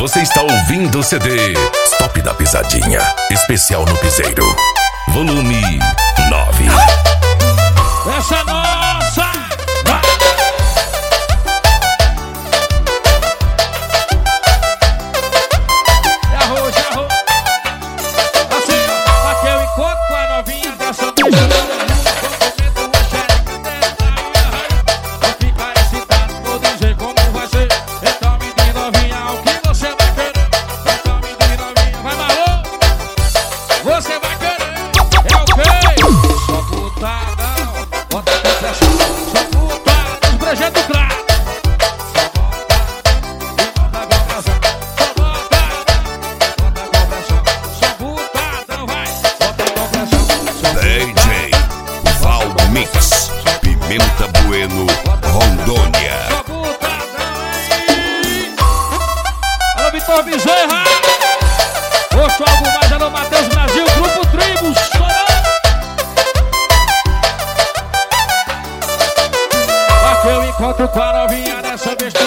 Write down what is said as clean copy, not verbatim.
Você está ouvindo o CD Stop da Pisadinha, especial no Piseiro, volume 9. Essa é nossa! É arroz, é arroz. Assim, aqui eu encontro com a novinha dessa bicha. Vou ficar excitado, vou dizer como vai ser. Então me diz, novinha, o que você vai querer. Então me diz, novinha, vai maluco. Você vai querer, é o quê? Só putadão, bota a pressão. Só putadão, os brejetos do crack. DJ Valmix, Pimenta Bueno, Rondônia. Alô, Vitor Bezerra. Posto algo mais, alô, Matheus Brasil, Grupo Tribos. Aqui eu encontro com a novinha dessa vez.